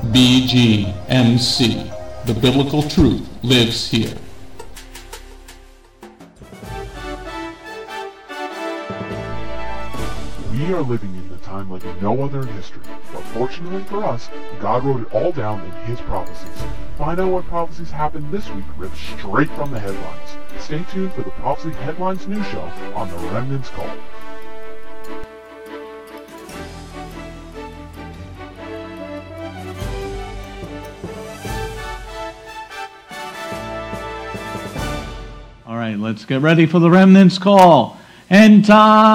BGMC. The biblical truth lives here. We are living in a time like no other in history, but fortunately for us, God wrote it all down in His prophecies. Find out what prophecies happened this week ripped straight from the headlines. Stay tuned for the Prophecy Headlines News Show on The Remnant's Call. All right, let's get ready for The Remnant's Call. End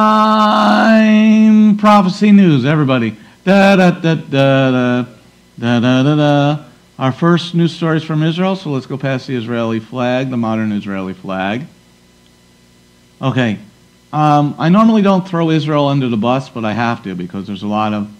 time prophecy news, everybody. Da da da da da da da da da. Our first news story is from Israel, so let's go past the Israeli flag, the modern Israeli flag. Okay, I normally don't throw Israel under the bus, but I have to because there's a lot of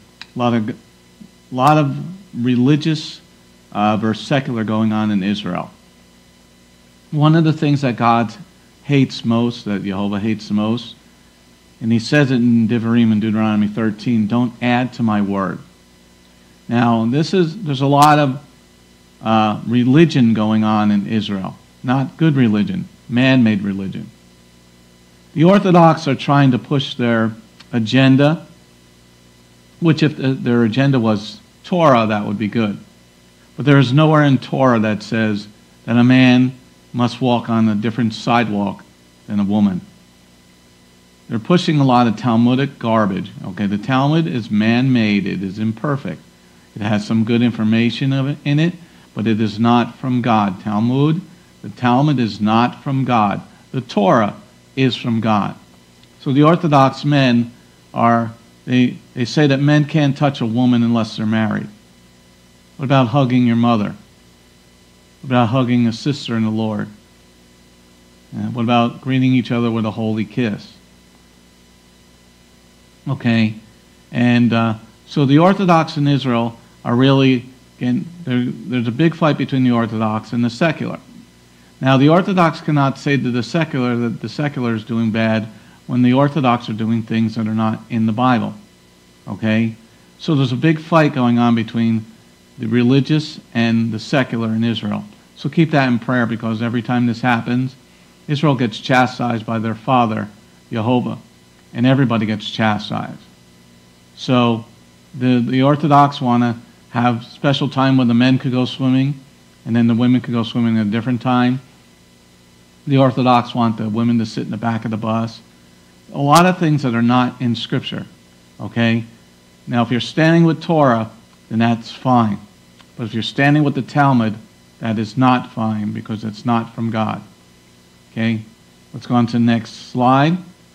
religious versus secular going on in Israel. One of the things that God hates most, that Jehovah hates the most, and he says it in Devarim in Deuteronomy 13, don't add to my word. Now, there's a lot of religion going on in Israel. Not good religion, man-made religion. The Orthodox are trying to push their agenda, which if their agenda was Torah, that would be good. But there is nowhere in Torah that says that a man must walk on a different sidewalk than a woman. They're pushing a lot of Talmudic garbage. Okay, the Talmud is man-made. It is imperfect. It has some good information in it, but it is not from God. The Talmud is not from God. The Torah is from God. So the Orthodox men they say that men can't touch a woman unless they're married. What about hugging your mother? What about hugging a sister in the Lord? What about greeting each other with a holy kiss? Okay, and so the Orthodox in Israel are really, again, there's a big fight between the Orthodox and the secular. Now, the Orthodox cannot say to the secular that the secular is doing bad when the Orthodox are doing things that are not in the Bible. Okay, so there's a big fight going on between the religious and the secular in Israel. So keep that in prayer, because every time this happens, Israel gets chastised by their father, Jehovah, and everybody gets chastised. So the Orthodox want to have special time when the men could go swimming, and then the women could go swimming at a different time. The Orthodox want the women to sit in the back of the bus. A lot of things that are not in Scripture. Okay? Now, if you're standing with Torah, then that's fine. But if you're standing with the Talmud, that is not fine, because it's not from God. Okay? Let's go on to the next slide.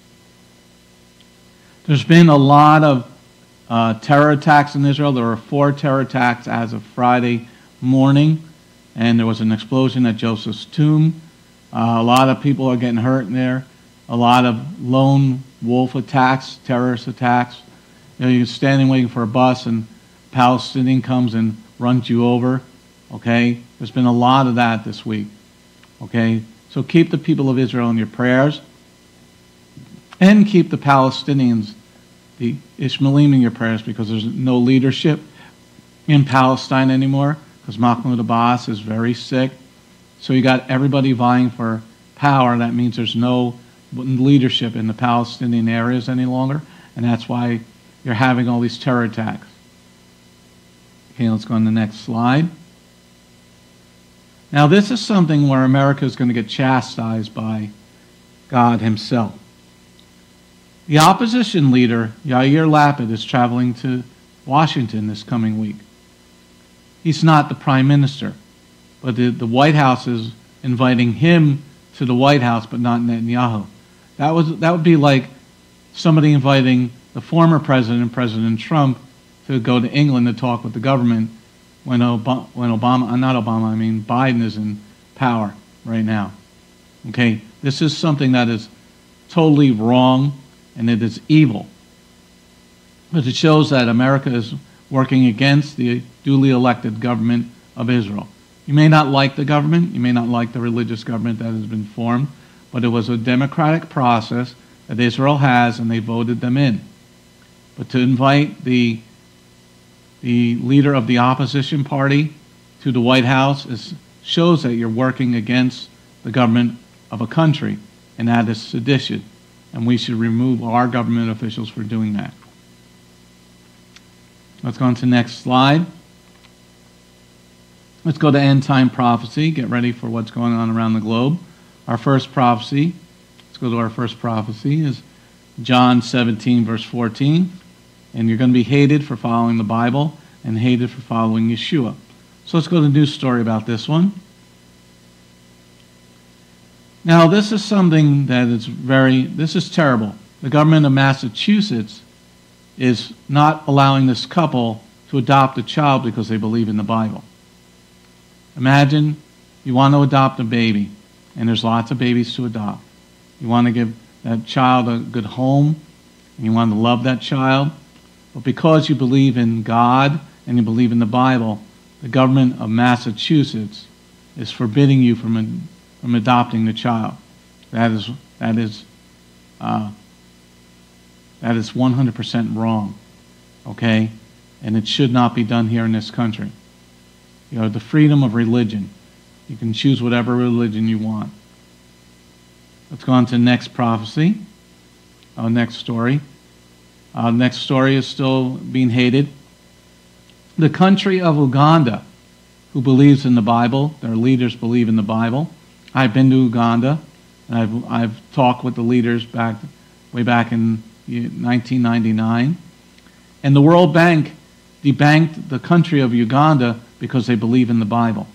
There's been a lot of terror attacks in Israel. There were 4 terror attacks as of Friday morning, and there was an explosion at Joseph's tomb. A lot of people are getting hurt in there. A lot of lone wolf attacks, terrorist attacks. You're standing waiting for a bus, and a Palestinian comes and runs you over. Okay? There's been a lot of that this week. Okay? So keep the people of Israel in your prayers, and keep the Palestinians, the Ishmaelim, in your prayers, because there's no leadership in Palestine anymore, because Mahmoud Abbas is very sick. So you got everybody vying for power. That means there's no leadership in the Palestinian areas any longer, and that's why you're having all these terror attacks. Okay, let's go on to the next slide. Now, this is something where America is going to get chastised by God Himself. The opposition leader, Yair Lapid, is traveling to Washington this coming week. He's not the prime minister, but the White House is inviting him to the White House, but not Netanyahu. That would be like somebody inviting the former president, President Trump, to go to England to talk with the government when Biden is in power right now. Okay, this is something that is totally wrong, and it is evil. But it shows that America is working against the duly elected government of Israel. You may not like the government, you may not like the religious government that has been formed, but it was a democratic process that Israel has, and they voted them in. But to invite the the leader of the opposition party to the White House shows that you're working against the government of a country, and that is sedition. And we should remove our government officials for doing that. Let's go on to the next slide. Let's go to end time prophecy. Get ready for what's going on around the globe. Our first prophecy, let's go to our first prophecy, is John 17, verse 14. And you're going to be hated for following the Bible and hated for following Yeshua. So let's go to the news story about this one. Now, this is something that this is terrible. The government of Massachusetts is not allowing this couple to adopt a child because they believe in the Bible. Imagine you want to adopt a baby, and there's lots of babies to adopt. You want to give that child a good home, and you want to love that child. But because you believe in God and you believe in the Bible, the government of Massachusetts is forbidding you from adopting the child. That is 100% wrong, okay? And it should not be done here in this country. You know, the freedom of religion. You can choose whatever religion you want. Let's go on to the next prophecy. Next story. Next story is still being hated. The country of Uganda, who believes in the Bible, their leaders believe in the Bible. I've been to Uganda, and I've talked with the leaders way back in 1999. And the World Bank debanked the country of Uganda because they believe in the Bible.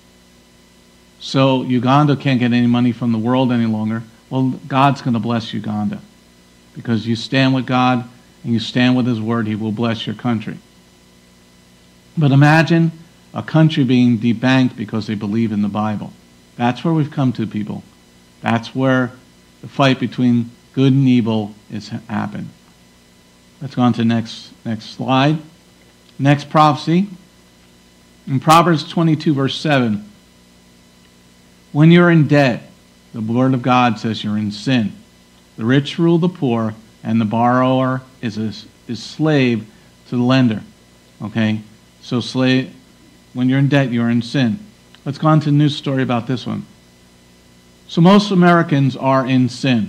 So Uganda can't get any money from the world any longer. Well, God's going to bless Uganda. Because you stand with God and you stand with His Word, He will bless your country. But imagine a country being debanked because they believe in the Bible. That's where we've come to, people. That's where the fight between good and evil has happened. Let's go on to the next slide. Next prophecy. In Proverbs 22, verse 7, when you're in debt, the Word of God says you're in sin. The rich rule the poor, and the borrower is slave to the lender. Okay? So when you're in debt, you're in sin. Let's go on to the news story about this one. So most Americans are in sin.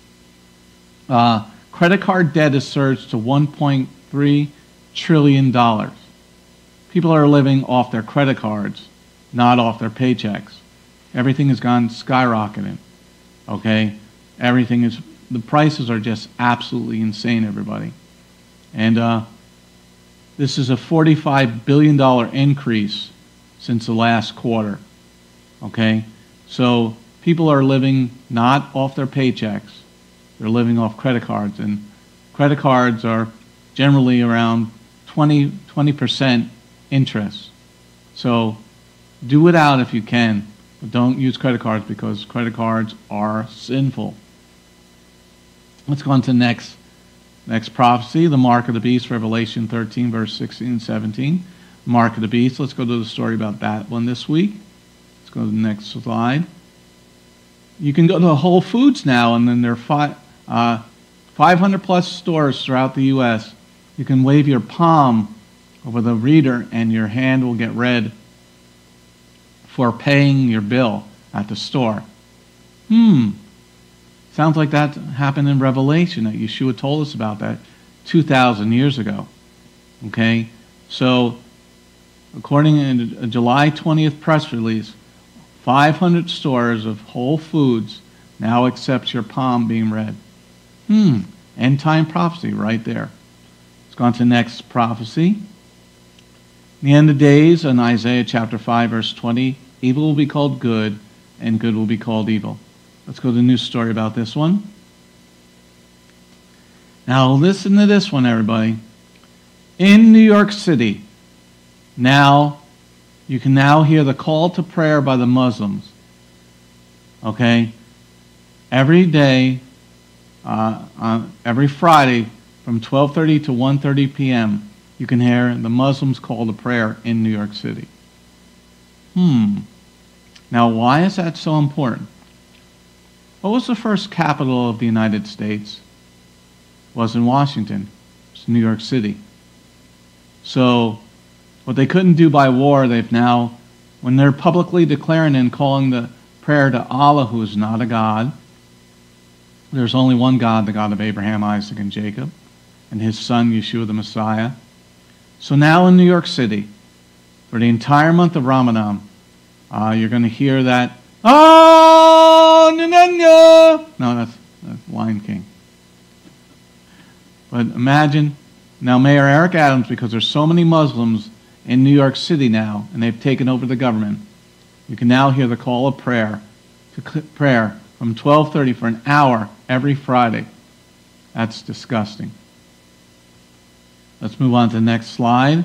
Credit card debt has surged to $1.3 trillion. People are living off their credit cards, not off their paychecks. Everything has gone skyrocketing. Okay? The prices are just absolutely insane, everybody. And this is a $45 billion increase since the last quarter. Okay? So people are living not off their paychecks. They're living off credit cards. And credit cards are generally around 20% interest. So do it out if you can. But don't use credit cards because credit cards are sinful. Let's go on to the next prophecy, the mark of the beast, Revelation 13, verse 16 and 17. The mark of the beast. Let's go to the story about that one this week. Let's go to the next slide. You can go to Whole Foods now, and then there are 500 plus stores throughout the U.S. You can wave your palm over the reader, and your hand will get red for paying your bill at the store. Sounds like that happened in Revelation, that Yeshua told us about that 2,000 years ago. Okay? So, according to a July 20th press release, 500 stores of Whole Foods now accept your palm being red. End time prophecy right there. Let's go on to the next prophecy. In the end of days, in Isaiah chapter 5, verse 20, evil will be called good, and good will be called evil. Let's go to the news story about this one. Now listen to this one, everybody. In New York City, now you can now hear the call to prayer by the Muslims. Okay? Every day, every Friday from 12:30 to 1:30 p.m., you can hear the Muslims call to prayer in New York City. Now, why is that so important? What was the first capital of the United States? It wasn't Washington. It was New York City. So What they couldn't do by war, they've now, when they're publicly declaring and calling the prayer to Allah, who is not a God, there's only one God, the God of Abraham, Isaac, and Jacob, and his son, Yeshua the Messiah. So now in New York City, for the entire month of Ramadan, you're going to hear that, no, that's Lion King. But imagine, now Mayor Eric Adams, because there's so many Muslims in New York City now, and they've taken over the government, you can now hear the call of prayer from 12:30 for an hour every Friday. That's disgusting. Let's move on to the next slide.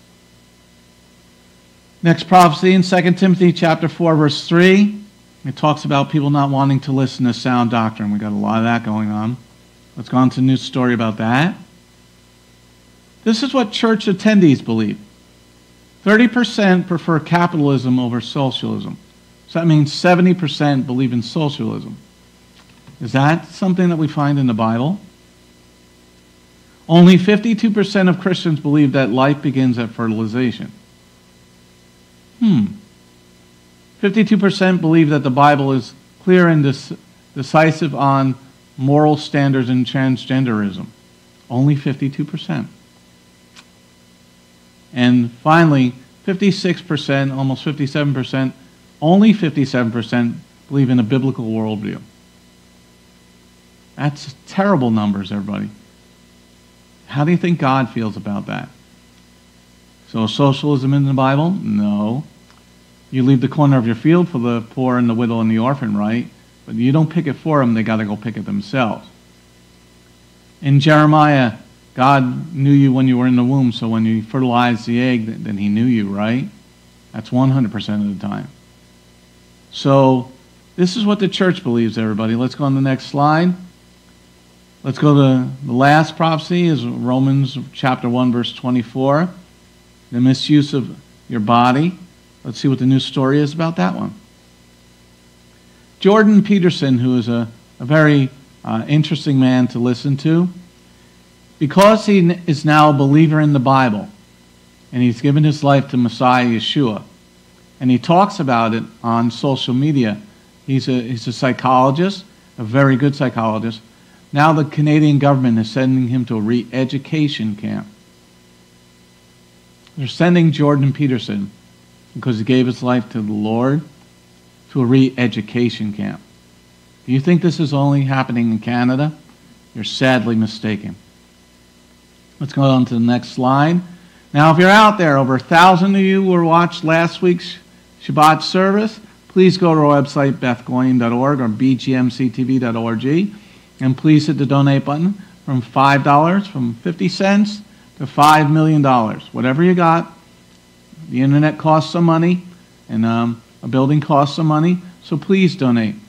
Next prophecy in 2 Timothy chapter 4, verse 3. It talks about people not wanting to listen to sound doctrine. We've got a lot of that going on. Let's go on to a news story about that. This is what church attendees believe. 30% prefer capitalism over socialism. So that means 70% believe in socialism. Is that something that we find in the Bible? Only 52% of Christians believe that life begins at fertilization. 52% believe that the Bible is clear and decisive on moral standards and transgenderism. Only 52%. And finally, 56%, almost 57%, only 57% believe in a biblical worldview. That's terrible numbers, everybody. How do you think God feels about that? So socialism in the Bible? No. You leave the corner of your field for the poor and the widow and the orphan, right? But you don't pick it for them, they got to go pick it themselves. In Jeremiah, God knew you when you were in the womb, so when you fertilized the egg, then he knew you, right? That's 100% of the time. So this is what the church believes, everybody. Let's go on to the next slide. Let's go to the last prophecy, is Romans chapter 1, verse 24. The misuse of your body. Let's see what the news story is about that one. Jordan Peterson, who is a very interesting man to listen to, because he is now a believer in the Bible, and he's given his life to Messiah Yeshua, and he talks about it on social media. He's a psychologist, a very good psychologist. Now the Canadian government is sending him to a re-education camp. They're sending Jordan Peterson, because he gave his life to the Lord, to a re-education camp. Do you think this is only happening in Canada? You're sadly mistaken. Let's go on to the next slide. Now, if you're out there, over 1,000 of you who watched last week's Shabbat service, please go to our website, bethgoyim.org or bgmctv.org, and please hit the donate button from $5, from 50 cents to $5 million. Whatever you got. The internet costs some money, and a building costs some money, so please donate.